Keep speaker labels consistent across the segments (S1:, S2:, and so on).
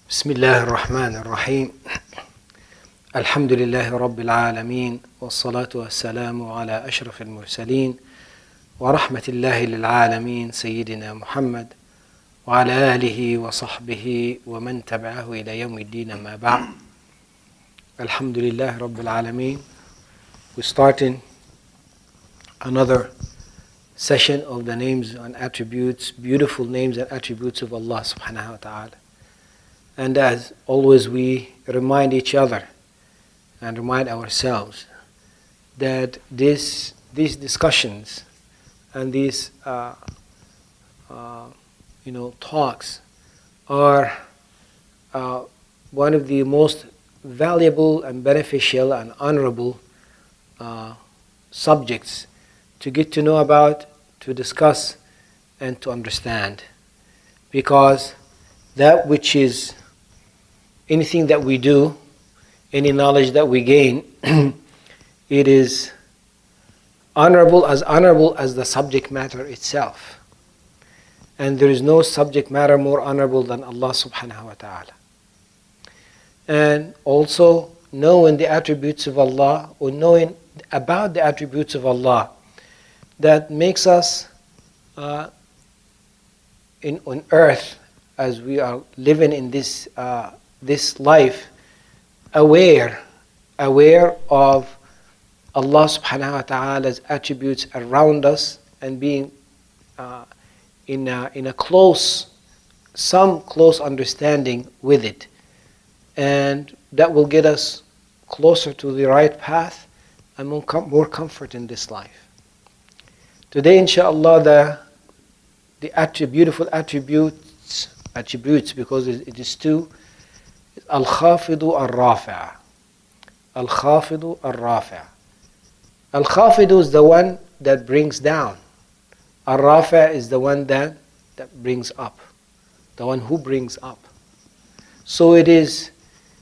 S1: بسم الله الرحمن الرحيم الحمد لله رب العالمين والصلاة والسلام على أشرف المرسلين ورحمة الله للعالمين سيدنا محمد وعلى آله وصحبه ومن تبعه إلى يوم الدين ما بعد. الحمد لله رب العالمين. We're starting another session of the names and attributes, beautiful names and attributes of Allah subhanahu wa ta'ala. And as always, we remind each other and remind ourselves that these discussions and these talks are one of the most valuable and beneficial and honorable subjects to get to know about, to discuss, and to understand. Because that which is anything that we do, any knowledge that we gain, it is honorable as the subject matter itself. And there is no subject matter more honorable than Allah subhanahu wa ta'ala. And also knowing the attributes of Allah, or knowing about the attributes of Allah, that makes us on earth, as we are living in this life, aware of Allah subhanahu wa ta'ala's attributes around us, and being in a close understanding with it. And that will get us closer to the right path and more comfort in this life. Today, inshallah, the beautiful attributes, because it is two. Al-Khafidu Al-Rafi'a. Al-Khafidu Al-Rafi'a. Al-Khafidu is the one that brings down. Al-Rafi'a is the one that brings up. The one who brings up. So it is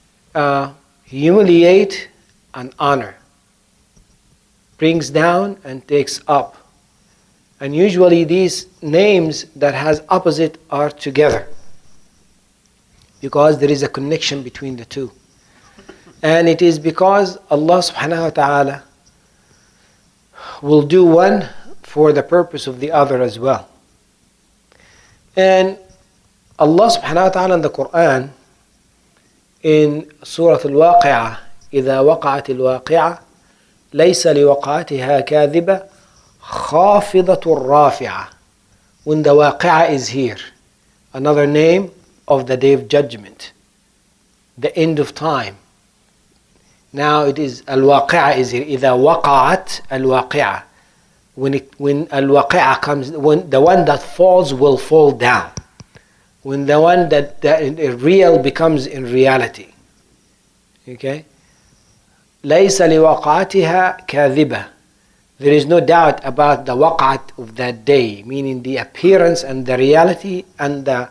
S1: humiliate and honor. Brings down and takes up. And usually these names that has opposite are together, because there is a connection between the two. And it is because Allah subhanahu wa ta'ala will do one for the purpose of the other as well. And Allah subhanahu wa ta'ala in the Quran, in Surah Al-Waqi'ah, إِذَا وَقَعَتِ الْوَاقِعَةِ لَيْسَ لِوَقَعَتِهَا كَاذِبَةٌ خَافِضَةٌ رَافِعَةٌ. When the Waqi'ah is here, another name of the Day of Judgment, the end of time. Now it is Al-Waqi'ah is here. إِذَا وَقَعَتْ الْوَاقِعَةِ. When Al-Waqi'ah comes, when the one that falls will fall down. When the one that real becomes in reality. Okay? لَيْسَ لِوَقَعَتِهَا كَاذِبَةٌ. There is no doubt about the waq'at of that day, meaning the appearance and the reality and the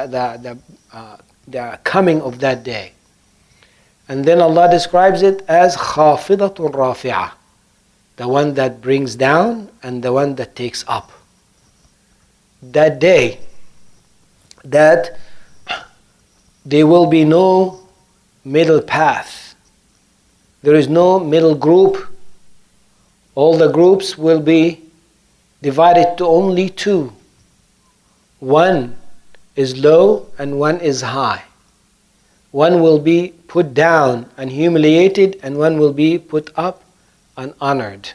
S1: coming of that day. And then Allah describes it as khafidatun rafi'ah, the one that brings down and the one that takes up. That day, that there will be no middle path. There is no middle group. All the groups will be divided to only two. One is low and one is high. One will be put down and humiliated, and one will be put up and honored.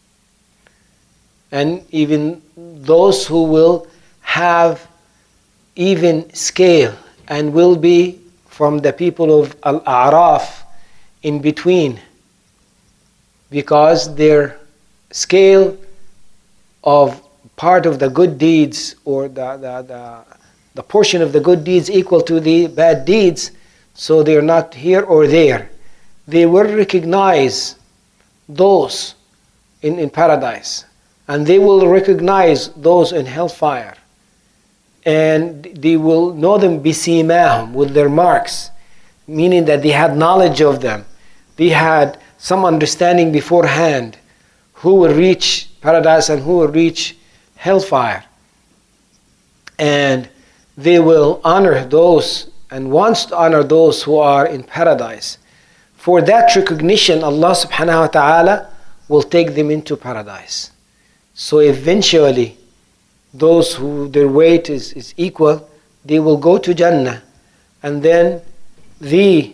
S1: And even those who will have even scale and will be from the people of Al-A'raf in between, because their scale of part of the good deeds, or the portion of the good deeds equal to the bad deeds, so they're not here or there. They will recognize those in paradise, and they will recognize those in hellfire, and they will know them bisimahum, with their marks, meaning that they had knowledge of them. They had some understanding beforehand who will reach paradise and who will reach hellfire. And they will honor those and wants to honor those who are in paradise. For that recognition, Allah subhanahu wa ta'ala will take them into paradise. So eventually, those who their weight is equal, they will go to Jannah. And then the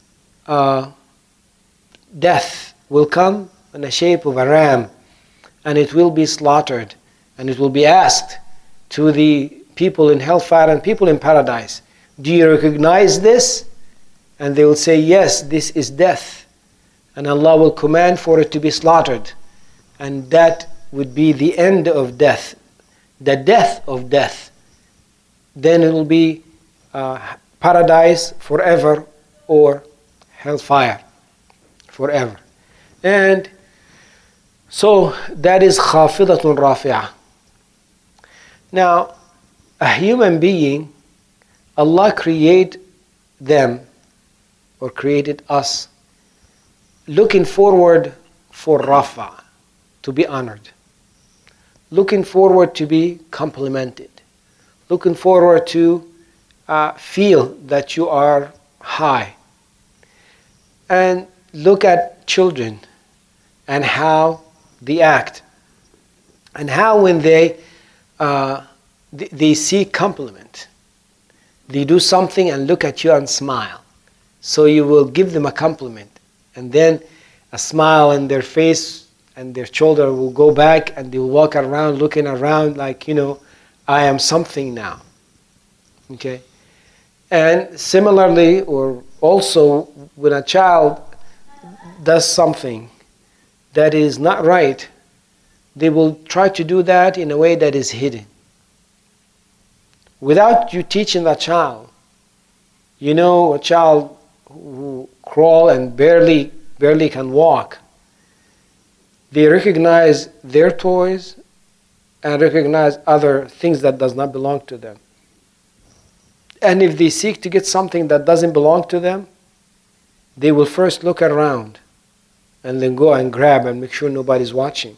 S1: death will come in the shape of a ram, and it will be slaughtered, and it will be asked to the people in hellfire and people in paradise, do you recognize this? And they will say, yes, this is death. And Allah will command for it to be slaughtered. And that would be the end of death, the death of death. Then it will be paradise forever or hellfire forever. And so that is khafidatun rafi'ah. Now, a human being, Allah created them, or created us, looking forward for rafa, to be honored, looking forward to be complimented, looking forward to feel that you are high. And look at children and how they act, and how when they seek compliment, they do something and look at you and smile. So you will give them a compliment, and then a smile in their face, and their shoulder will go back, and they will walk around looking around like, I am something now. Okay? And similarly, or also, when a child does something that is not right, they will try to do that in a way that is hidden. Without you teaching that child, a child who crawl and barely can walk, they recognize their toys and recognize other things that does not belong to them. And if they seek to get something that doesn't belong to them, they will first look around and then go and grab and make sure nobody's watching.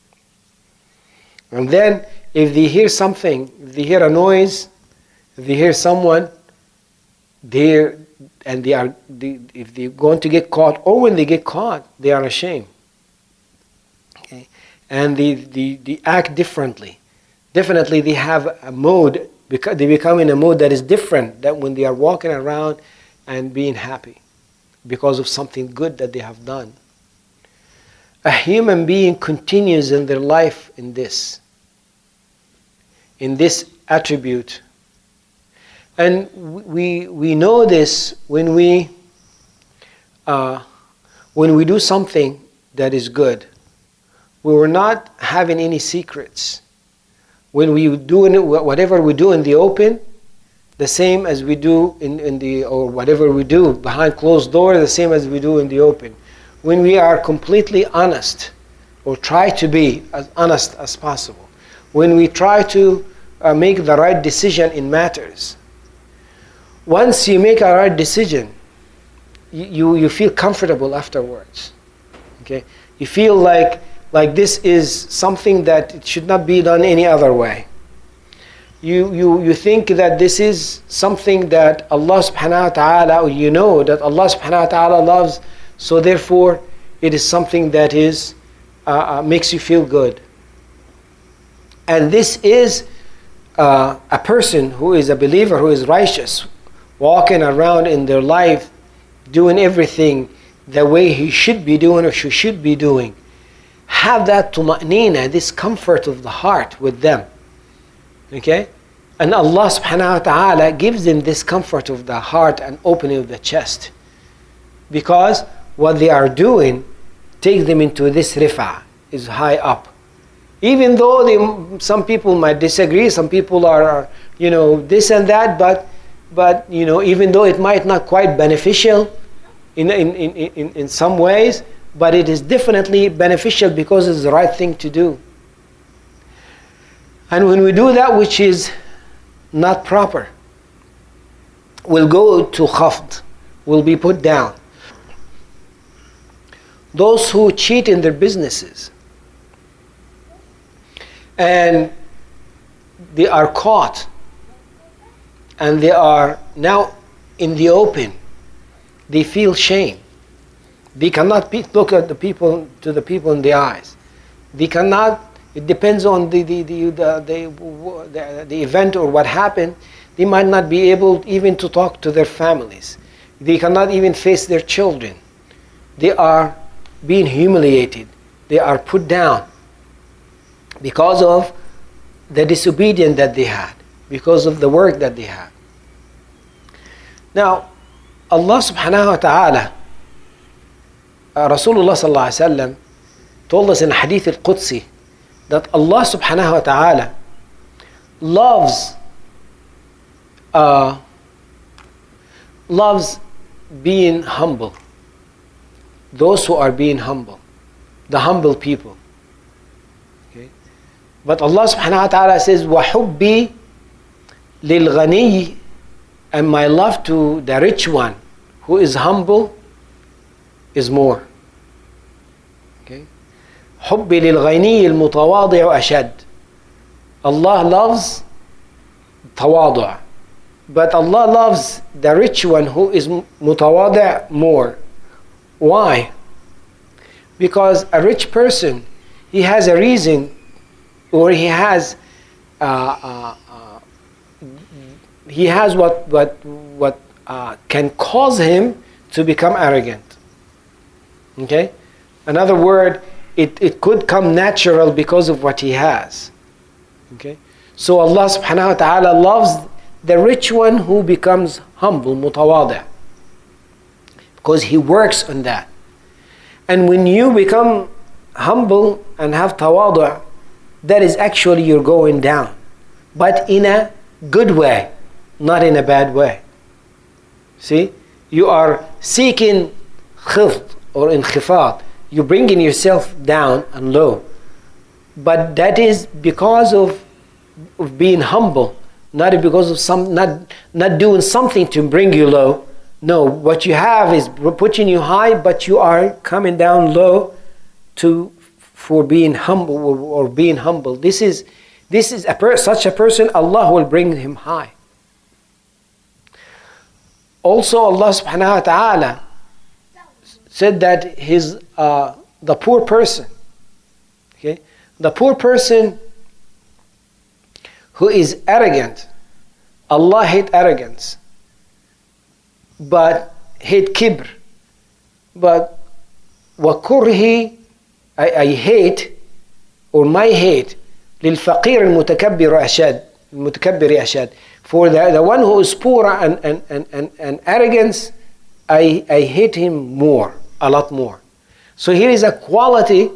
S1: And then if they hear something, if they hear a noise, if they hear someone, if they're going to get caught, or when they get caught, they are ashamed. Okay? And they act differently. Definitely they have a mode, because they become in a mode that is different than when they are walking around and being happy because of something good that they have done. A human being continues in their life in this attribute. And we know this when we do something that is good. We were not having any secrets. When we do whatever we do in the open, the same as we do or whatever we do behind closed doors, the same as we do in the open. When we are completely honest, or try to be as honest as possible, when we try to make the right decision in matters, once you make a right decision, you feel comfortable afterwards. Okay, you feel like this is something that it should not be done any other way. You think that this is something that Allah subhanahu wa ta'ala, or that Allah subhanahu wa ta'ala loves, so therefore it is something that is makes you feel good. And this is a person who is a believer, who is righteous, walking around in their life, doing everything the way he should be doing or she should be doing. Have that tuma'nina, this comfort of the heart with them. Okay? And Allah subhanahu wa ta'ala gives them this comfort of the heart and opening of the chest. Because what they are doing takes them into this rifa, is high up. Even though some people might disagree, some people are this and that, but even though it might not quite beneficial in some ways, but it is definitely beneficial because it's the right thing to do. And when we do that which is not proper, we'll go to khafd, will be put down. Those who cheat in their businesses and they are caught, and they are now in the open, they feel shame. They cannot look at the people in the eyes. They cannot. It depends on the event or what happened. They might not be able even to talk to their families. They cannot even face their children. They are being humiliated. They are put down because of the disobedience that they had, because of the work that they had. Now, Allah subhanahu wa ta'ala, Rasulullah sallallahu alayhi wa sallam told us in Hadith al-Qudsi that Allah subhanahu wa ta'ala loves being humble. Those who are being humble, the humble people. Okay? But Allah subhanahu wa ta'ala says, وَحُبِّي لِلْغَنِيِّ, and my love to the rich one who is humble is more. Okay? حُبِّي لِلْغَنِيِّ الْمُتَوَاضِعُ أَشَدُ. Allah loves tawadu', but Allah loves the rich one who is mutawadi' more. Why? Because a rich person, he has a reason, or he has what can cause him to become arrogant. Okay? In other words, it could come natural because of what he has. Okay? So Allah subhanahu wa ta'ala loves the rich one who becomes humble, mutawadi', because he works on that. And when you become humble and have tawadu', that is actually you're going down, but in a good way, not in a bad way. See, you are seeking khifd or inkhifad. You're bringing yourself down and low, but that is because of being humble, not because of not doing something to bring you low. No, what you have is putting you high, but you are coming down low for being humble or being humble. This is such a person, Allah will bring him high. Also, Allah subhanahu wa ta'ala said that the poor person, okay, the poor person who is arrogant, Allah hates arrogance, but hate kibr. But وَكُرْهِ, I hate, or my hate, لِلْفَقِيرِ الْمُتَكَبِّرِ أَشَدْ. For the one who is poor and arrogance, I hate him more, a lot more. So here is a quality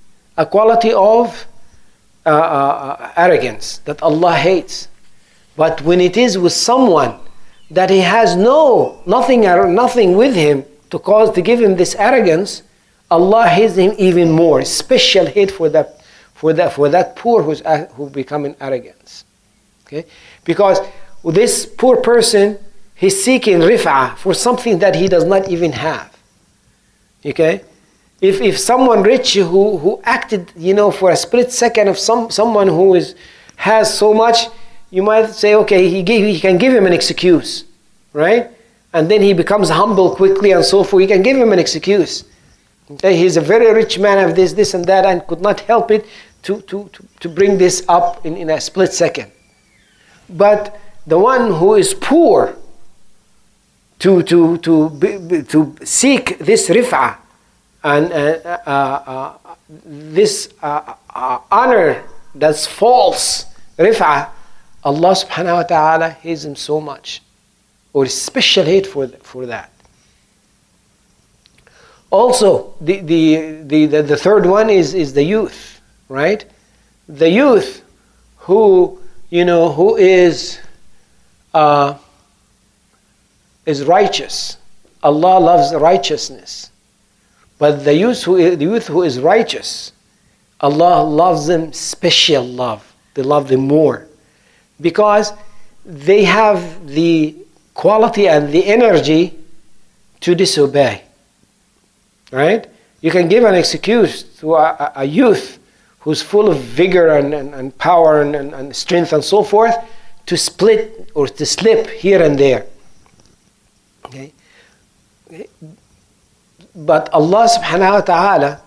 S1: of arrogance that Allah hates. But when it is with someone that he has nothing with him to give him this arrogance, Allah hates him even more. Special hate for that poor who becoming arrogance. Okay, because this poor person, he's seeking rif'ah for something that he does not even have. Okay, if someone rich who acted, for a split second of someone who has so much, you might say, okay, he can give him an excuse, right? And then he becomes humble quickly and so forth. You can give him an excuse. Okay, he's a very rich man of this and that, and could not help it to bring this up in a split second. But the one who is poor, to seek this rif'ah and this honor that's false rif'ah, Allah subhanahu wa ta'ala hates him so much, or special hate for that. Also, the third one is the youth, right? The youth who is righteous. Allah loves righteousness. But the youth who is righteous, Allah loves them special love. They love them more, because they have the quality and the energy to disobey. Right? You can give an excuse to a youth who's full of vigor and power and strength and so forth, to split or to slip here and there. Okay? But Allah subhanahu wa ta'ala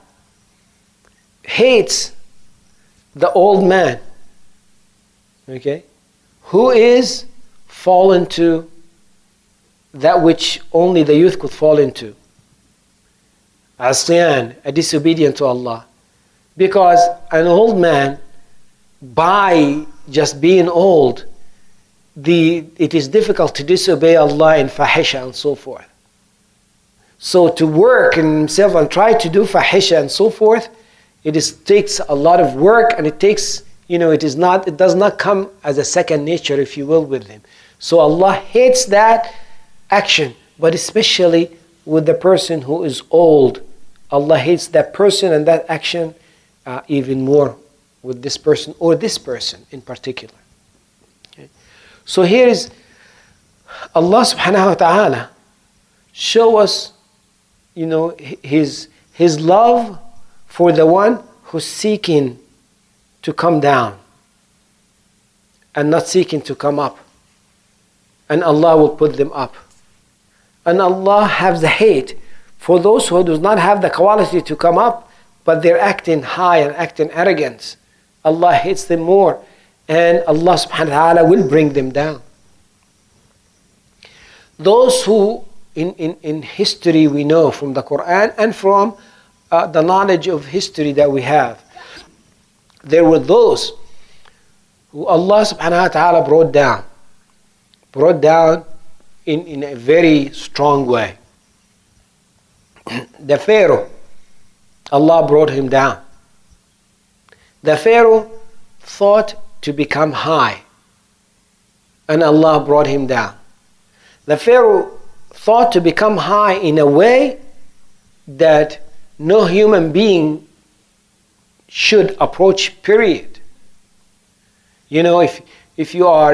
S1: hates the old man, okay, who is fallen to that which only the youth could fall into. Asyan, a disobedient to Allah. Because an old man, by just being old, it is difficult to disobey Allah in fahisha and so forth. So to work in himself and try to do fahisha and so forth, takes a lot of work, and it does not come as a second nature, if you will, with him. So Allah hates that action, but especially with the person who is old. Allah hates that person and that action even more with this person, or this person in particular. Okay? So here is Allah subhanahu wa ta'ala show us, His love for the one who's seeking to come down and not seeking to come up. And Allah will put them up. And Allah has the hate for those who do not have the quality to come up, but they're acting high and acting arrogance. Allah hates them more, and Allah subhanahu wa ta'ala will bring them down. Those who in history we know from the Quran and from the knowledge of history that we have, there were those who Allah subhanahu wa ta'ala brought down in a very strong way. The Pharaoh, Allah brought him down. The Pharaoh thought to become high, and Allah brought him down. The Pharaoh thought to become high in a way that no human being should approach, period. If you are,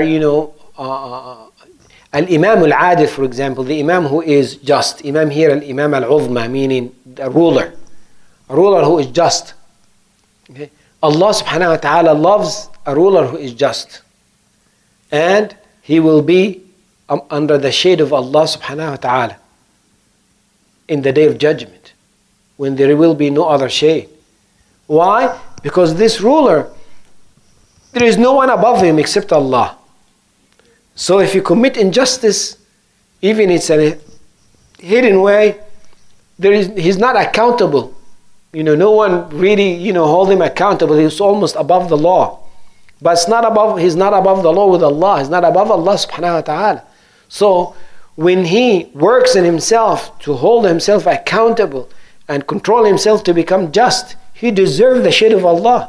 S1: Al-Imam Al-Adil, for example, the Imam who is just, Imam here, Al-Imam Al-Uzma, meaning a ruler who is just. Okay? Allah subhanahu wa ta'ala loves a ruler who is just. And he will be under the shade of Allah subhanahu wa ta'ala in the day of judgment, when there will be no other shade. Why? Because this ruler, there is no one above him except Allah. So if you commit injustice, even it's a hidden way, he's not accountable. No one really, hold him accountable. He's almost above the law. But he's not above the law with Allah. He's not above Allah subhanahu wa ta'ala. So when he works in himself to hold himself accountable and control himself to become just, he deserves the shade of Allah.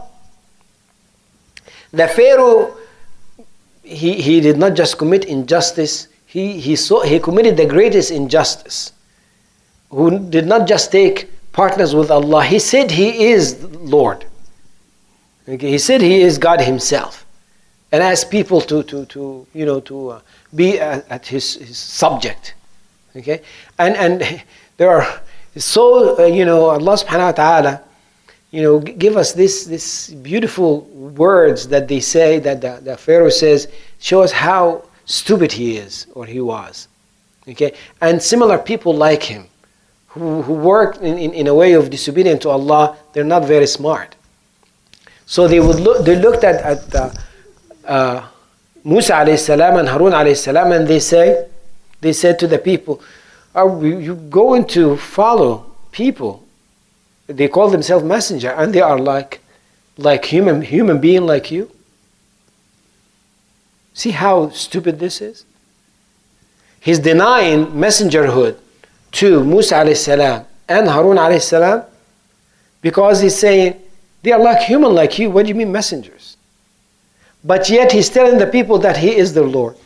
S1: The Pharaoh, he did not just commit injustice, he committed the greatest injustice. Who did not just take partners with Allah. He said he is Lord. Okay? He said he is God himself, and asked people to be at his subject. Okay, and there are Allah subhanahu wa ta'ala, give us this beautiful words that they say, that the Pharaoh says, show us how stupid he is, or he was. Okay, and similar people like him, who work in a way of disobedience to Allah, they're not very smart. So they looked at Musa alayhi salam and Harun alayhi salam, and they said to the people, are you going to follow people? They call themselves messenger, and they are like human being like you. See how stupid this is? He's denying messengerhood to Musa alayhi salam and Harun alayhi salam, because he's saying they are like human like you. What do you mean messengers? But yet he's telling the people that he is their Lord.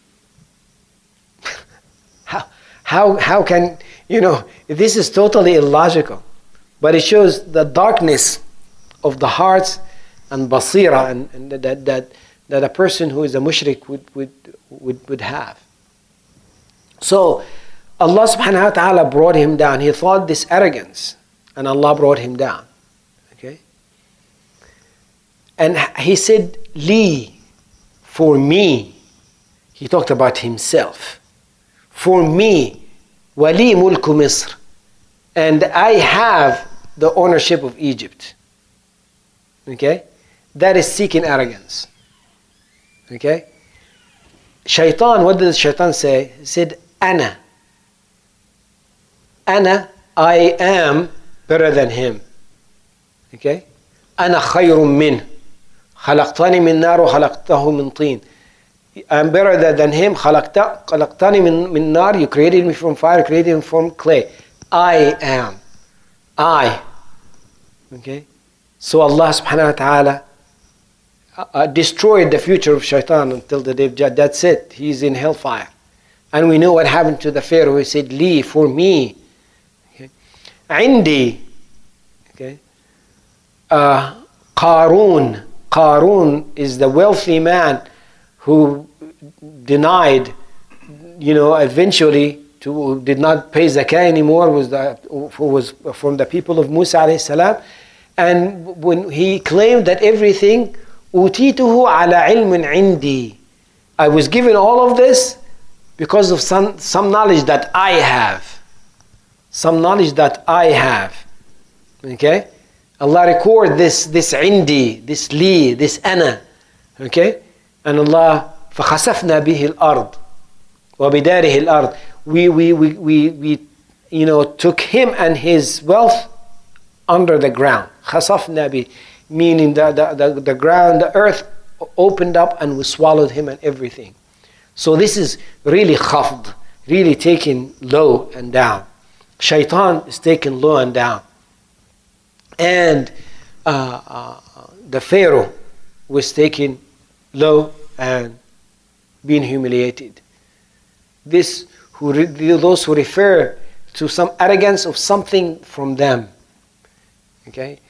S1: How can, this is totally illogical. But it shows the darkness of the hearts and basira, and that a person who is a mushrik would have. So Allah subhanahu wa ta'ala brought him down. He thought this arrogance, and Allah brought him down. Okay? And he said, Li, for me. He talked about himself. For me, وَلِي مُلْكُ مِصْرٍ, and I have the ownership of Egypt. Okay? That is seeking arrogance. Okay? Shaitan, what did Shaitan say? He said, Ana. Ana, I am better than him. Okay? Ana khayrun min. خلقتني من نار وخلقته من طين. I'm better than him. خلقتني من نار. You created me from fire, you created me from clay. I am. I. Okay? So Allah subhanahu wa ta'ala destroyed the future of Shaitan until the day of Judgment. That's it. He's in hellfire. And we know what happened to the Pharaoh. He said, Li, for me. Okay? Indi. Okay? Qarun. Qarun is the wealthy man who denied, eventually did not pay zakah anymore, who was from the people of Musa alayhi salam. And when he claimed that everything, utituhu ala ilmin indi, I was given all of this because of some knowledge that I have. Some knowledge that I have. Okay? Allah record this indi, this li, this ana. Okay? And Allah, فَخَسَفْنَا بِهِ الْأَرْضِ وَبِدَارِهِ الْأَرْضِ. We took him and his wealth under the ground. خَسَفْنَا بِهِ, meaning the ground, the earth opened up and we swallowed him and everything. So this is really khafd, really taken low and down. Shaitan is taken low and down. And the Pharaoh was taken low and being humiliated. Those who refer to some arrogance of something from them. Okay?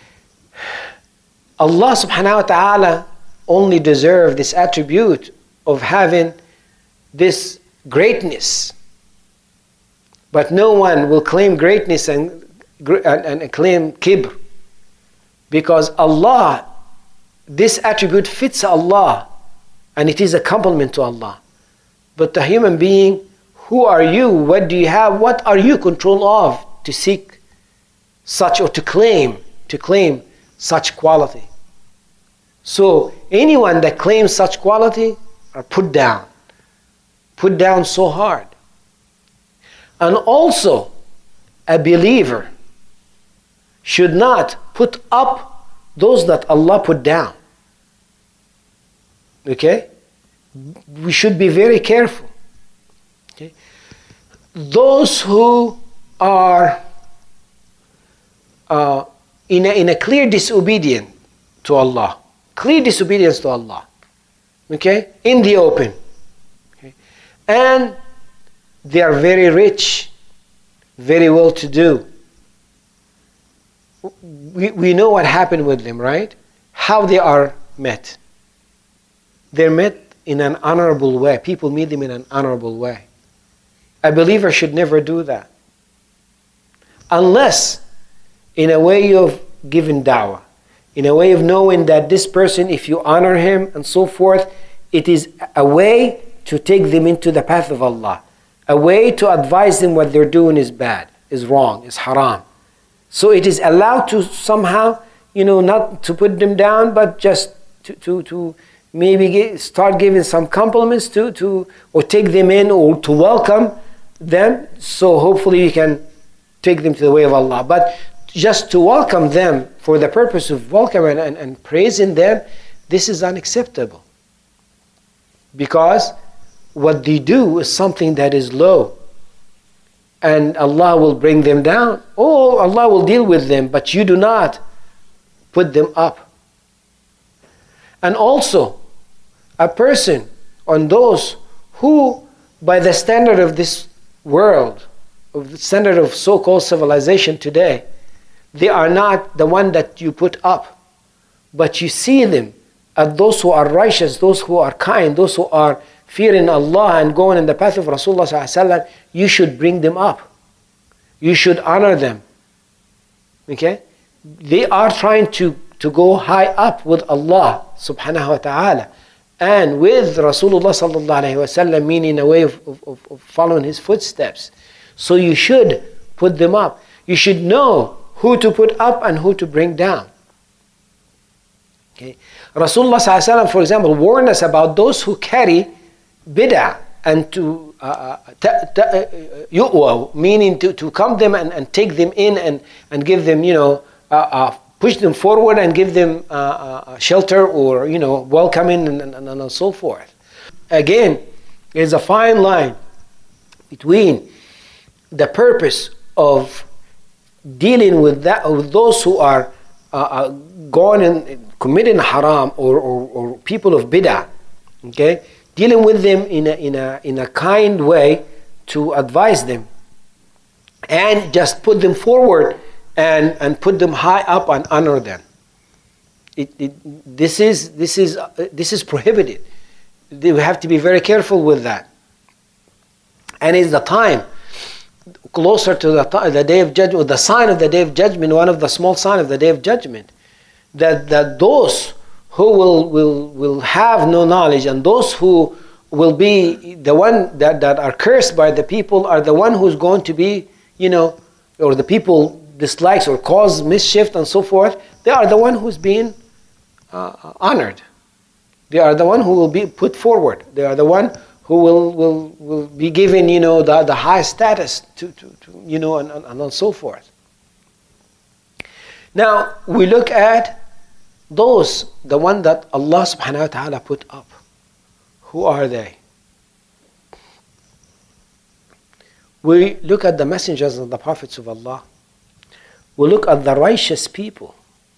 S1: Allah subhanahu wa ta'ala only deserves this attribute of having this greatness. But no one will claim greatness and claim kibr. Because Allah, this attribute fits Allah. And it is a compliment to Allah. But the human being, who are you? What do you have? What are you control of to seek such or to claim such quality? So anyone that claims such quality are put down so hard. And also, a believer should not put up those that Allah put down. Okay? We should be very careful. Okay? Those who are in a clear disobedience to Allah, okay, in the open, okay, and they are very rich, very well-to-do. We know what happened with them, right? How they are met. They're met in an honorable way. People meet them in an honorable way. A believer should never do that. Unless in a way of giving da'wah, in a way of knowing that this person, if you honor him and so forth, it is a way to take them into the path of Allah. A way to advise them what they're doing is bad, is wrong, is haram. So it is allowed to somehow, not to put them down, but just to maybe start giving some compliments or take them in or to welcome them. So hopefully you can take them to the way of Allah. But just to welcome them for the purpose of welcoming and praising them, this is unacceptable. Because what they do is something that is low. And Allah will bring them down. Oh, Allah will deal with them, but you do not put them up. And also, a person on those who, by the standard of this world, of the standard of so-called civilization today, they are not the one that you put up. But you see them as those who are righteous, those who are kind, those who are fearing Allah and going in the path of Rasulullah ﷺ, you should bring them up. You should honor them. Okay? They are trying to go high up with Allah subhanahu wa ta'ala and with Rasulullah sallallahu alayhi wa sallam, meaning a way of following his footsteps. So you should put them up. You should know who to put up and who to bring down. Okay. Rasulullah ﷺ, for example, warned us about those who carry bid'ah and to yu'wa, meaning to come them and take them in and give them, push them forward and give them shelter or, welcoming and so forth. Again, there's a fine line between the purpose of dealing with those who are going and committing haram or people of bid'ah, okay, dealing with them in a kind way to advise them and just put them forward and put them high up and honor them. This is prohibited. We have to be very careful with that. And it's the time closer to the day of judgment, the sign of the day of judgment, one of the small signs of the day of judgment, that those who will have no knowledge and those who will be the one that are cursed by the people are the one who's going to be, or the people dislikes or cause mischief and so forth. They are the one who's being honored. They are the one who will be put forward. They are the one who will be given, the high status to and so forth. Now we look at those, the one that Allah subhanahu wa ta'ala put up. Who are they? We look at the messengers and the prophets of Allah. We look at the righteous people.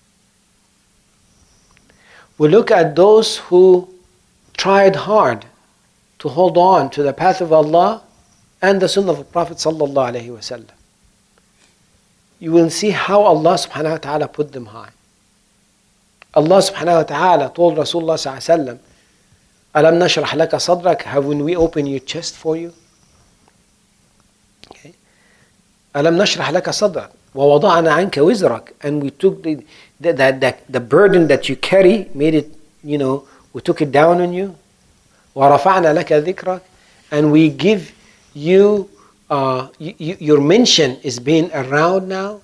S1: We look at those who tried hard to hold on to the path of Allah and the sunnah of the Prophet sallallahu alaihi wasallam. You will see how Allah subhanahu wa ta'ala put them high. Allah subhanahu wa ta'ala told Rasulullah sallallahu alaihi wasallam, Alam nashrah laka sadrak, haven't we opened your chest for you? Okay. Alam nashrah laka sadrak, wa wada'na anka wizrak, and we took the burden that you carry, made it, we took it down on you. Wa rafa'na laka dhikrak, and we give you, your mention is being around now.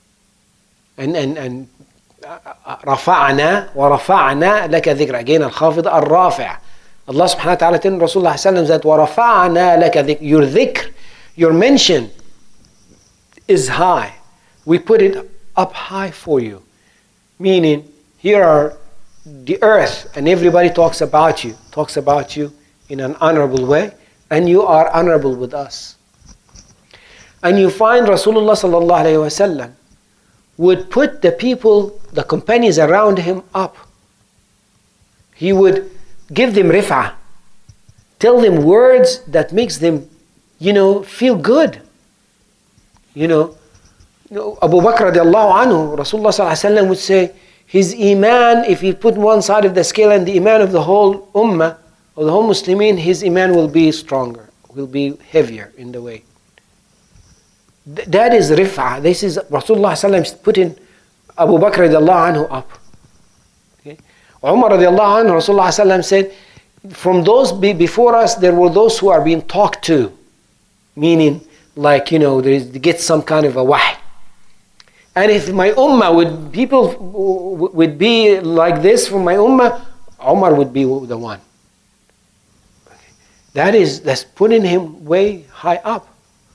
S1: And رفعنا ورفعنا لك ذكر. Again, الخافض الرافع. Allah subhanahu wa ta'ala telling Rasulullah sallallahu that ورفعنا لك ذكر. Your dhikr, your mention is high. We put it up high for you. Meaning, here are the earth and everybody talks about you in an honorable way, and you are honorable with us. And you find Rasulullah sallallahu alayhi wa sallam would put the people, the companions around him up. He would give them rif'ah, tell them words that makes them, feel good. Abu Bakr radiallahu anhu, Rasulullah sallallahu alaihi wasallam would say, his iman, if he put one side of the scale and the iman of the whole ummah, or the whole Muslimin, his iman will be stronger, will be heavier in the way. That is rif'ah. This is Rasulullah sallallahu putting Abu Bakr radiallahu anhu up. Okay. Umar radiallahu anhu, Rasulullah sallallahu said, from those before us, there were those who are being talked to, meaning like, they get some kind of a wahy. And if my ummah people would be like this from my ummah, Umar would be the one. Okay. That's putting him way high up.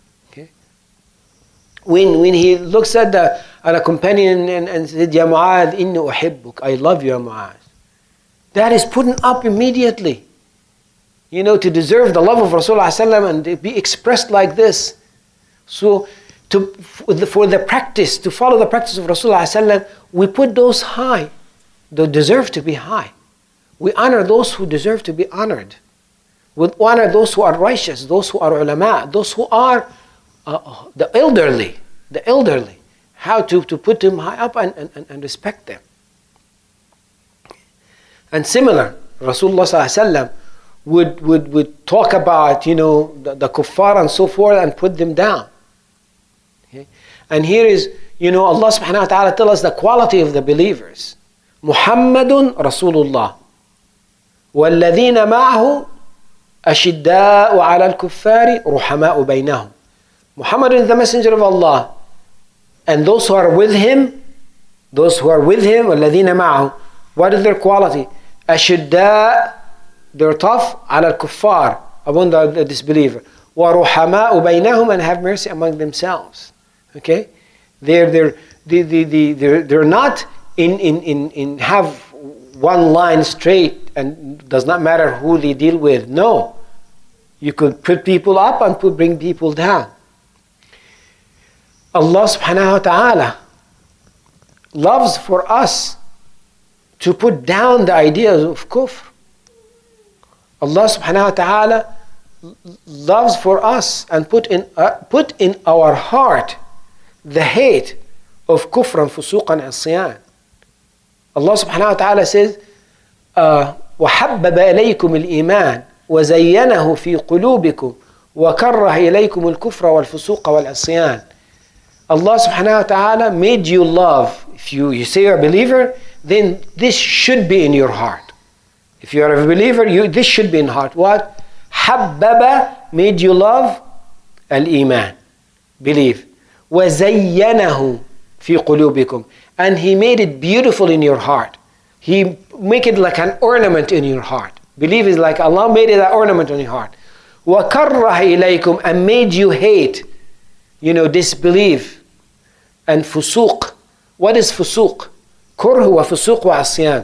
S1: When he looks at a companion and said, Ya Mu'adh, inni uhibbuk, I love you, Mu'adh. That is putting up immediately. To deserve the love of Rasulullah sallallahu and to be expressed like this. So, for the practice, to follow the practice of Rasulullah sallallahu, we put those high, they deserve to be high. We honor those who deserve to be honored. We honor those who are righteous, those who are ulama, those who are the elderly, how to put them high up and respect them. And similar, Rasulullah sallallahu would talk about, the kuffar and so forth and put them down. Okay? And here is, Allah subhanahu wa ta'ala tells us the quality of the believers. Muhammadun Rasulullah. وَالَّذِينَ مَعَهُ أَشِدَّاءُ عَلَى الْكُفَّارِ رُحَمَاءُ بَيْنَهُم. Muhammad is the messenger of Allah. And those who are with him, وَالَّذِينَ مَعَهُ, what is their quality? أَشِدَّاء, they're tough, عَلَى الْكُفَّارِ, upon the disbeliever. وَرُحَمَاءُ بَيْنَهُمْ, and have mercy among themselves. Okay? They're not in have one line straight and does not matter who they deal with. No. You could put people up and bring people down. Allah subhanahu wa ta'ala loves for us to put down the ideas of kufr. Allah subhanahu wa ta'ala loves for us and put in our heart the hate of kufr and fusuq and isyan. Allah subhanahu wa ta'ala says, وَحَبَّبَ إِلَيْكُمُ الْإِيمَانِ وَزَيَّنَهُ فِي قُلُوبِكُمْ وَكَرَّهَ إِلَيْكُمُ الْكُفْرَ وَالْفُسُوقَ وَالْعِصْيَانَ. Allah subhanahu wa ta'ala made you love. If you say you're a believer, then this should be in your heart. If you are a believer, this should be in heart. What? حَبَّبَ, made you love al-iman, believe. وَزَيَّنَهُ فِي قُلُوبِكُمْ, and He made it beautiful in your heart. He make it like an ornament in your heart. Believe is like Allah made it an ornament in your heart. وَكَرَّهَ إِلَيْكُمْ, and made you hate, disbelief. And fusuq. What is fusuq? Kurh wa fusuq wa asyan.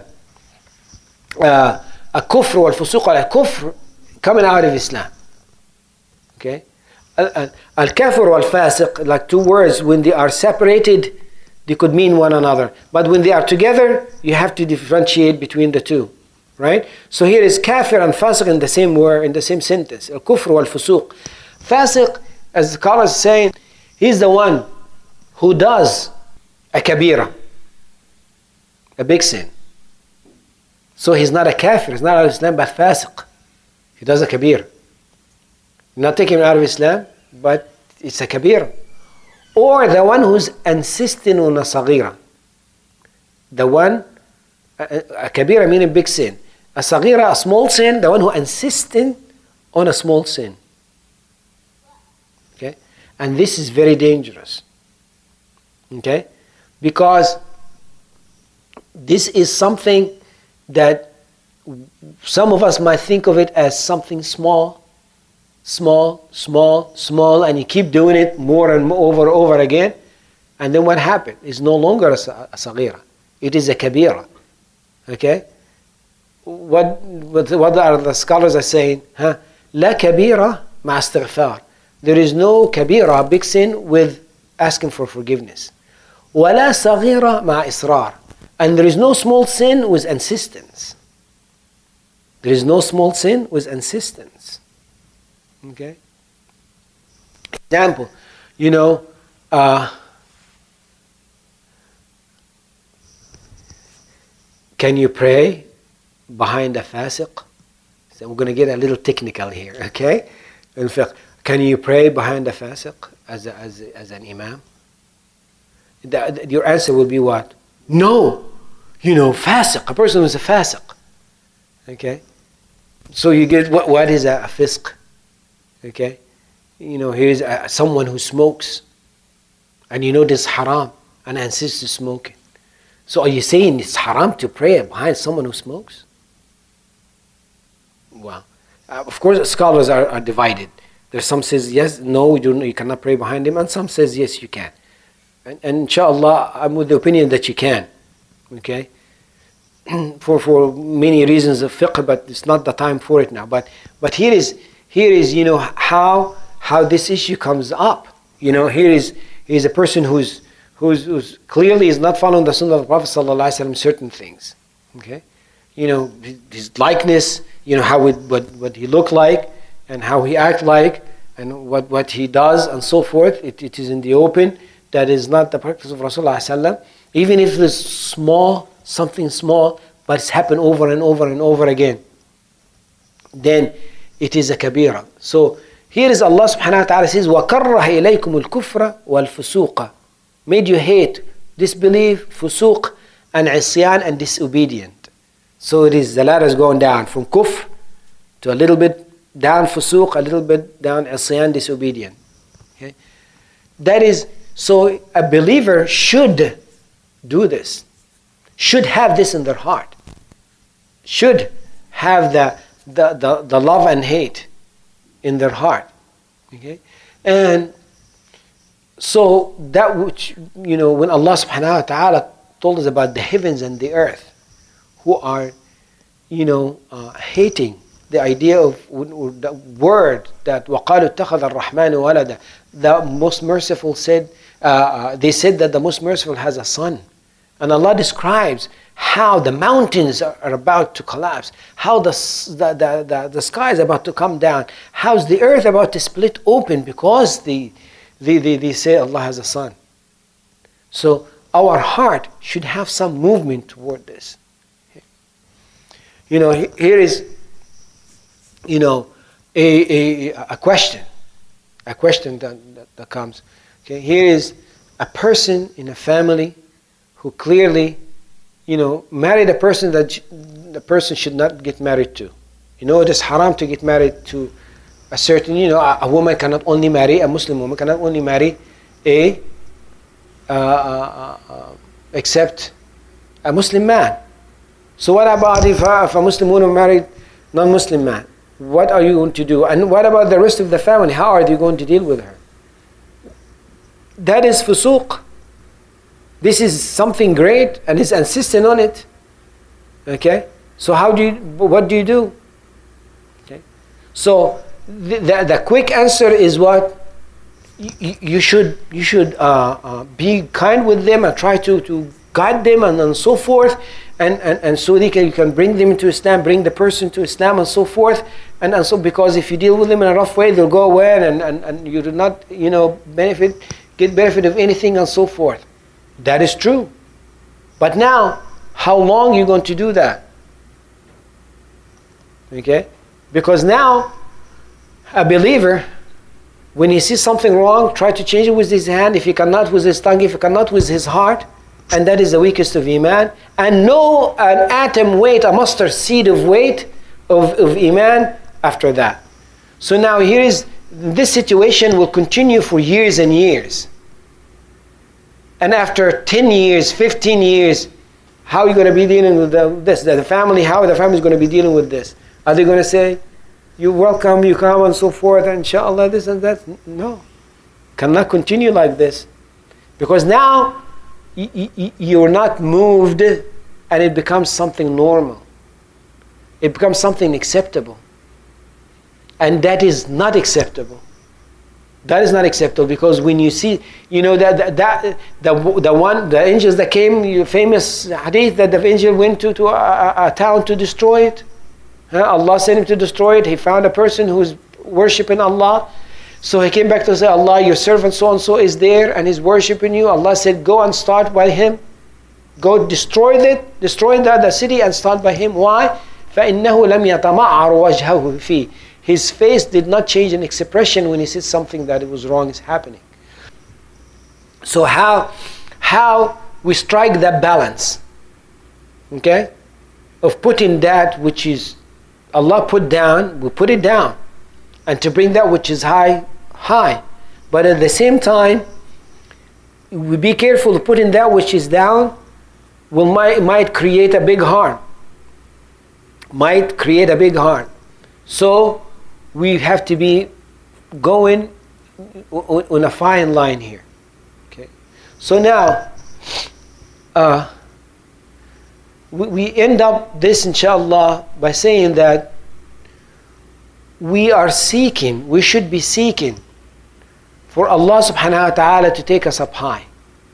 S1: A kufr wal fusuq wal kufr coming out of Islam. Okay? Al-kafir wal fasiq, like two words, when they are separated, they could mean one another. But when they are together, you have to differentiate between the two. Right? So here is kafir and fasiq in the same word, in the same sentence. Al-kufr wal fusuq. Fasiq, as the scholars are saying, he's the one who does a kabira, a big sin. So he's not a kafir, he's not out of Islam, but fasiq. He does a kabir. Not taking him out of Islam, but it's a kabir. Or the one who's insisting on a saghira. The one, a kabira meaning big sin. A saghira, a small sin, the one who insisting on a small sin. Okay? And this is very dangerous. Okay? Because this is something that some of us might think of it as something small, and you keep doing it more and more over again, and then what happened? It's no longer a saghira. It is a kabira. Okay? What are the scholars are saying? La kabira ma istighfar. There is no kabira, big sin, with asking for forgiveness. Wala saghira ma israr. And there is no small sin with insistence. There is no small sin with insistence. Okay? Example, can you pray behind a fasiq? So we're going to get a little technical here, okay? In fact, can you pray behind a fasiq as an imam? Your answer will be what? No. Fasiq. A person who is a fasiq. Okay? So you get what is a fisq? Okay? Here's someone who smokes. And this is haram. And insists to smoke it. So are you saying it's haram to pray behind someone who smokes? Well, of course scholars are divided. There's some says yes, no, you cannot pray behind him. And some says yes, you can. And inshallah, I'm with the opinion that you can. Okay? For many reasons of fiqh, but it's not the time for it now. But here is how this issue comes up. Here is a person who's clearly is not following the sunnah of the Prophet ﷺ, certain things. Okay? His likeness, what he looked like and how he act like and what he does and so forth. It is in the open. That is not the practice of Rasulullah ﷺ. Even if it's something small, but it's happened over and over and over again, then it is a kabira. So here is Allah subhanahu wa ta'ala says, وَكَرَّهَ إِلَيْكُمُ الْكُفْرَ وَالْفُسُوقَ, made you hate, disbelief, fusuq, and isyan, and disobedient. So it is, the ladder is going down from kufr to a little bit down fusuq, a little bit down isyan, disobedient. Okay? That is, so a believer should do this, should have this in their heart, should have the love and hate in their heart. Okay? And so that which, when Allah subhanahu wa ta'ala told us about the heavens and the earth, who are, hating the idea of the word that وَقَالُوا اتَّخَذَ الرَّحْمَنُ وَلَدًا, the most merciful said, they said that the most merciful has a son. And Allah describes how the mountains are about to collapse, how the sky is about to come down, how's the earth about to split open because they say Allah has a son. So our heart should have some movement toward this. Here is, a question that comes. Okay, here is a person in a family who clearly, married a person that the person should not get married to. It is haram to get married to a certain, a woman cannot only marry, a Muslim woman cannot only marry except a Muslim man. So what about if a Muslim woman married non-Muslim man? What are you going to do? And what about the rest of the family? How are you going to deal with her? That is fusuq. This is something great and is insisting on it. Okay? So what do you do? Okay? So the quick answer is what? You should be kind with them and try to guide them and so forth, and so you can bring them to Islam, bring the person to Islam and so forth, and so, because if you deal with them in a rough way, they'll go away and you do not get benefit of anything and so forth. That is true. But now, how long are you going to do that? Okay? Because now, a believer, when he sees something wrong, try to change it with his hand. If he cannot, with his tongue. If he cannot, with his heart. And that is the weakest of Iman. And no an atom weight, a mustard seed of weight of Iman after that. So now this situation will continue for years and years. And after 10 years, 15 years, how are you going to be dealing with this? The family, how the family is going to be dealing with this? Are they going to say, you're welcome, you come and so forth, and inshallah this and that? No. Cannot continue like this. Because now, you're not moved and it becomes something normal. It becomes something acceptable. And that is not acceptable. That is not acceptable, because when you see, the angels that came, famous hadith that the angel went to a town to destroy it. Allah sent him to destroy it. He found a person who is worshipping Allah. So he came back to say, Allah, your servant so-and-so is there and he's worshipping you. Allah said, go and start by him. Go destroy the city and start by him. Why? فَإِنَّهُ لَمْ يَتَمَعَّرُ وَجْهَهُ فِيهِ. His face did not change in expression when he said something that it was wrong is happening. So how we strike that balance, okay, of putting that which is Allah put down, we put it down, and to bring that which is high. But at the same time, we be careful to put in that which is down might create a big harm. So we have to be going on a fine line here. Okay. So now, we end up this, inshallah, by saying that we should be seeking for Allah subhanahu wa ta'ala to take us up high.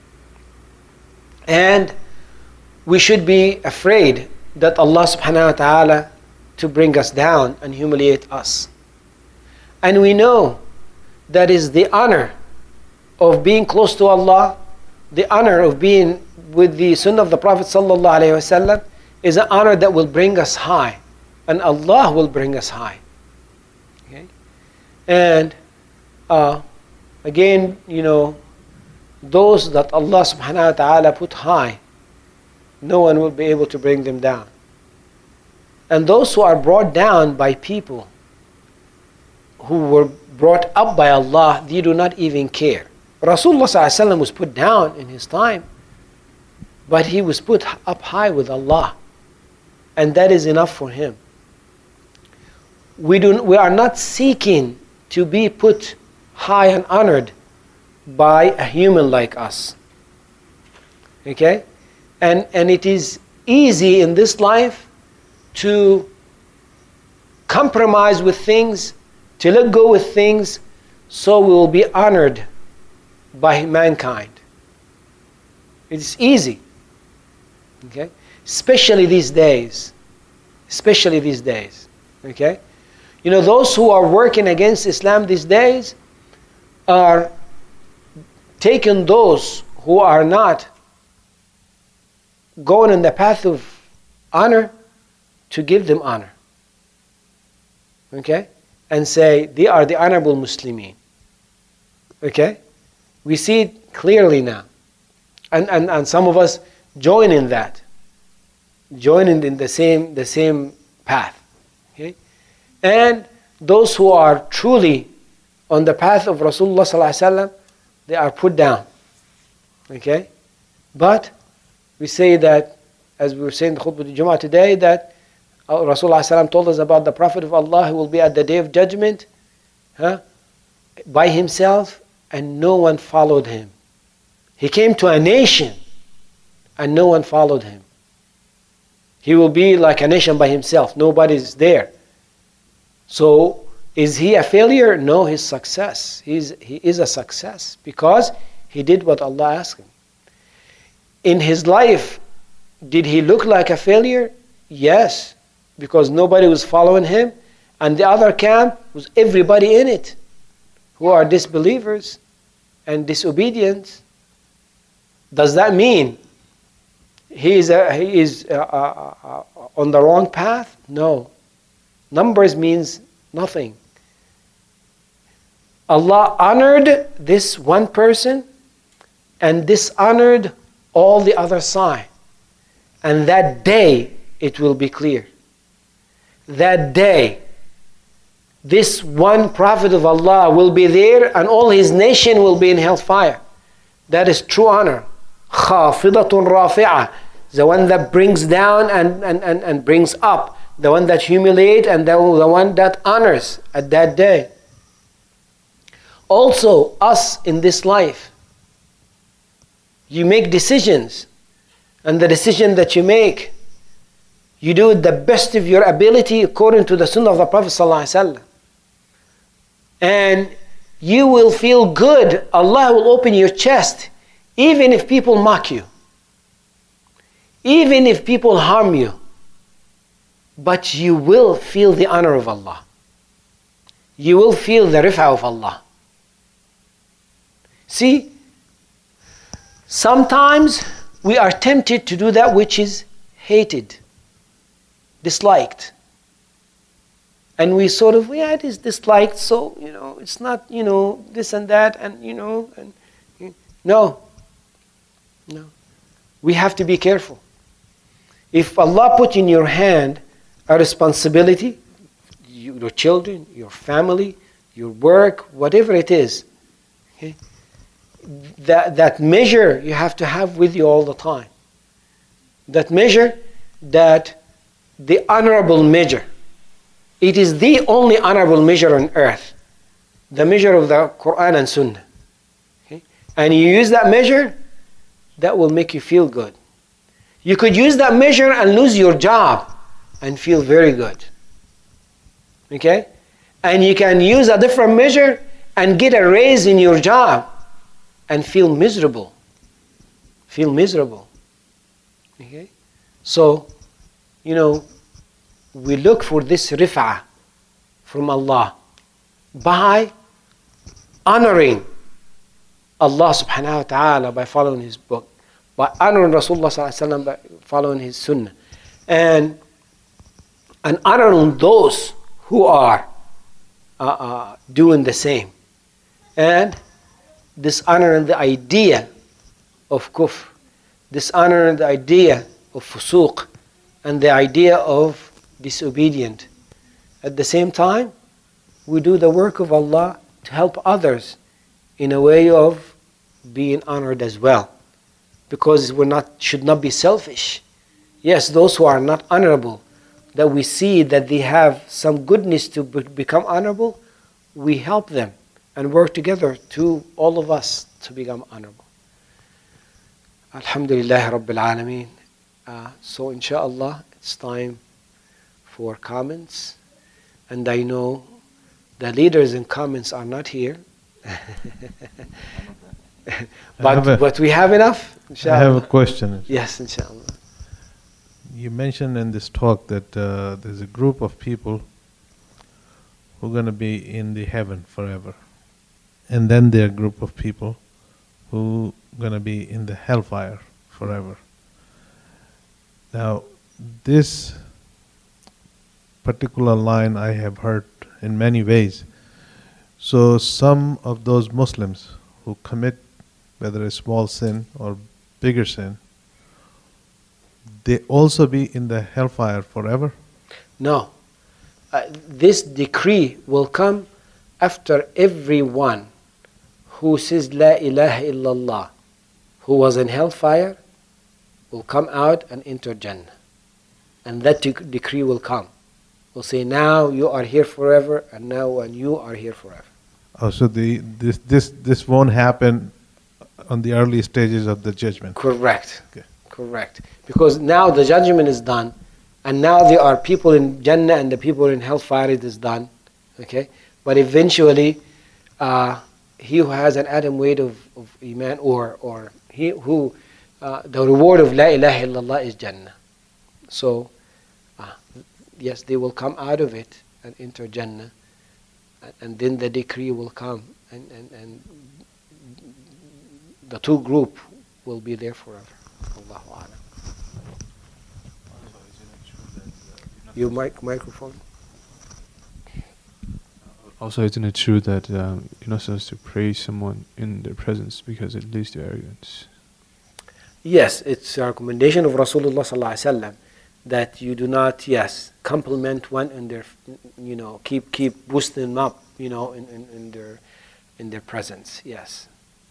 S1: And we should be afraid that Allah subhanahu wa ta'ala to bring us down and humiliate us. And we know that is the honor of being close to Allah, the honor of being with the sunnah of the Prophet sallallahu alaihi wasallam is an honor that will bring us high, and Allah will bring us high. Okay? And again, those that Allah subhanahu wa ta'ala put high, no one will be able to bring them down. And those who are brought down by people who were brought up by Allah, they do not even care. Rasulullah ﷺ was put down in his time, but he was put up high with Allah, and that is enough for him. We are not seeking to be put high and honored by a human like us. Okay? And it is easy in this life to compromise with things, to let go with things, so we will be honored by mankind. It's easy. Okay? Especially these days. Especially these days. Okay? You know, those who are working against Islam these days are taking those who are not going in the path of honor to give them honor. Okay? And say they are the honorable Muslimin. Okay? We see it clearly now. And some of us join in that. Join in the same path. Okay? And those who are truly on the path of Rasulullah ﷺ, they are put down. Okay? But we say that, as we were saying in the Khutbah al-Jumu'ah today, that Rasulullah ﷺ told us about the Prophet of Allah who will be at the Day of Judgment by himself, and no one followed him. He came to a nation and no one followed him. He will be like a nation by himself. Nobody's there. So, is he a failure? No, he's success. He is a success because he did what Allah asked him. In his life, did he look like a failure? Yes, because nobody was following him, and the other camp was everybody in it who are disbelievers and disobedient. Does that mean he is on the wrong path? No. Numbers means nothing. Allah honored this one person and dishonored all the other side. And that day it will be clear. That day this one prophet of Allah will be there and all his nation will be in hellfire. That is true honor. خَافِضَةٌ رَافِعَةٌ, the one that brings down and brings up, the one that humiliates and the one that honors at that day. Also, us in this life, you make decisions, and the decision that you make, you do it the best of your ability according to the sunnah of the Prophet ﷺ. And you will feel good. Allah will open your chest, even if people mock you, even if people harm you. But you will feel the honor of Allah. You will feel the rif'ah of Allah. See, sometimes we are tempted to do that which is hated, disliked. And we sort of, it is disliked, so, it's not, this and that, and, no. We have to be careful. If Allah put in your hand a responsibility, your children, your family, your work, whatever it is, okay, that measure you have to have with you all the time. That measure, that the honorable measure. It is the only honorable measure on earth. The measure of the Quran and Sunnah. Okay? And you use that measure, that will make you feel good. You could use that measure and lose your job and feel very good. Okay? And you can use a different measure and get a raise in your job and feel miserable. Feel miserable. Okay? So, we look for this rif'ah from Allah by honoring Allah subhanahu wa ta'ala by following His book, by honoring Rasulullah sallallahu alaihi wasallam by following His sunnah, and honoring those who are doing the same, and dishonoring the idea of kufr, dishonoring the idea of fusuq, and the idea of disobedient. At the same time, we do the work of Allah to help others in a way of being honored as well, because should not be selfish. Yes, those who are not honorable, that we see that they have some goodness to become honorable, we help them and work together to all of us to become honorable. Alhamdulillah Rabbil Alameen. So inshallah, it's time for comments. And I know the leaders in comments are not here. but we have enough, inshallah.
S2: I have a question.
S1: Yes, inshallah.
S2: You mentioned in this talk that there's a group of people who are going to be in the heaven forever. And then there are a group of people who are going to be in the hellfire forever. Now, this particular line I have heard in many ways. So some of those Muslims who commit whether a small sin or bigger sin, they also be in the hellfire forever?
S1: No. This decree will come after everyone who says La ilaha illallah, who was in hellfire, will come out and enter Jannah. And that decree will come. Will say, now you are here forever, and now and you are here forever.
S2: Oh, so this won't happen on the early stages of the judgment?
S1: Correct.
S2: Okay.
S1: Correct. Because now the judgment is done, and now there are people in Jannah and the people in hellfire, it is done. Okay? But eventually, he who has an atom weight of Iman, or he who, the reward of La ilaha illallah is Jannah. So, yes, they will come out of it and enter Jannah, and then the decree will come, and the two group will be there forever. Allahu A'lam. Your microphone.
S3: Also, isn't it true that you're not supposed to praise someone in their presence because it leads to arrogance?
S1: Yes, it's a recommendation of Rasulullah sallallahu alaihi wasallam that you do not, compliment one in their, keep boosting them up, in their presence. Yes.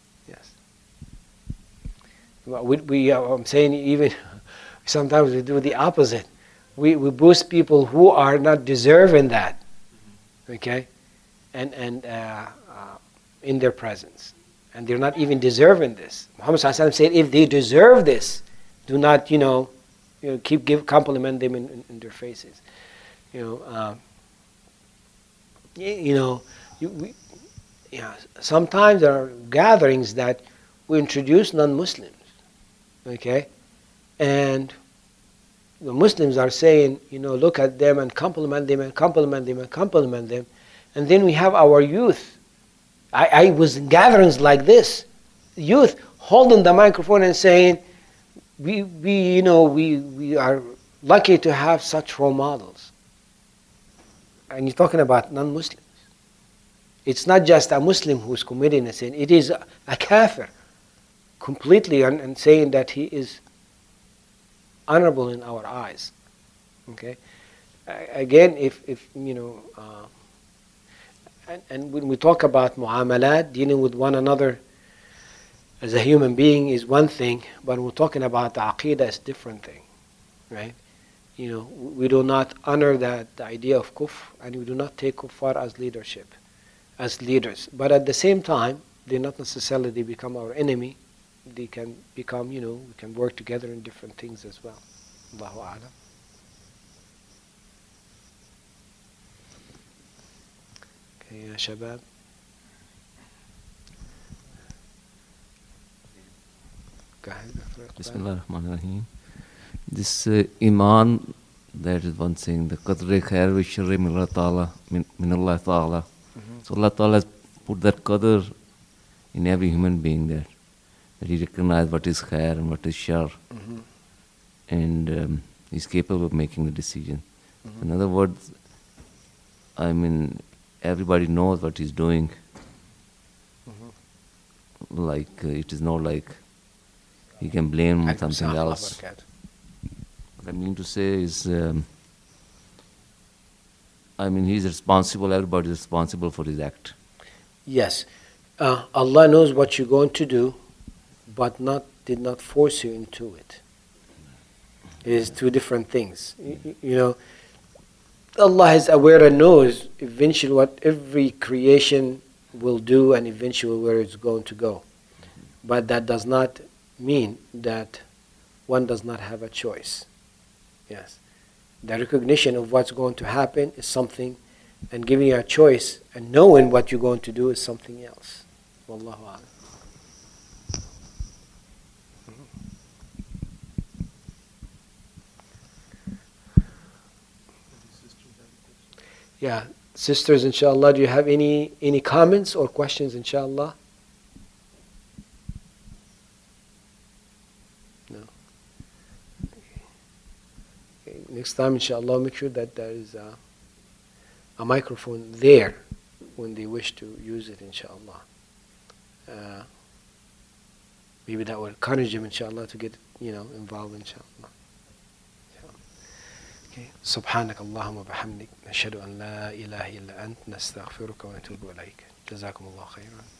S1: I'm saying even sometimes we do the opposite. We boost people who are not deserving that, okay, and in their presence, and they're not even deserving this. Muhammad sallallahu alaihi wasallam said, if they deserve this, do not, compliment them in their faces, Sometimes there are gatherings that we introduce non-Muslims. Okay, and the Muslims are saying, look at them and compliment them and compliment them and compliment them, and then we have our youth. I was in gatherings like this, youth holding the microphone and saying, we are lucky to have such role models. And you're talking about non-Muslims. It's not just a Muslim who's committing a sin; it is a kafir. Completely and saying that he is honorable in our eyes. Okay, again, if and when we talk about mu'amalat, dealing with one another as a human being is one thing, but when we're talking about the aqidah, it's a different thing, right? We do not honor the idea of kufr, and we do not take kuffar as leaders. But at the same time, they not necessarily become our enemy. They can become, we can work together in different things as well. Allahu A'lam. Okay, ya shabab.
S4: Bismillah ar-Rahman ar-Rahim. This Iman, that is one thing, the Qadr khair wa sharri min Allah Ta'ala. So Allah Ta'ala has put that Qadr in every human being there. That he recognizes what is khair and what is shar, and he's capable of making the decision. In other words, everybody knows what he's doing. Like it is not like he can blame something else. What I mean to say is, he's responsible. Everybody is responsible for his act.
S1: Yes, Allah knows what you're going to do. but did not force you into it. It is two different things. You know, Allah is aware and knows eventually what every creation will do and eventually where it's going to go. But that does not mean that one does not have a choice. Yes. The recognition of what's going to happen is something, and giving you a choice and knowing what you're going to do is something else. Wallahu a'lam. Yeah, sisters, inshallah, do you have any comments or questions, inshallah? No. Okay. Next time, inshallah, make sure that there is a microphone there when they wish to use it, inshallah. Maybe that will encourage them, inshallah, to get involved, inshallah. سبحانك اللهم وبحمدك نشهد أن لا إله إلا أنت نستغفرك ونتوب إليك جزاكم الله خيرا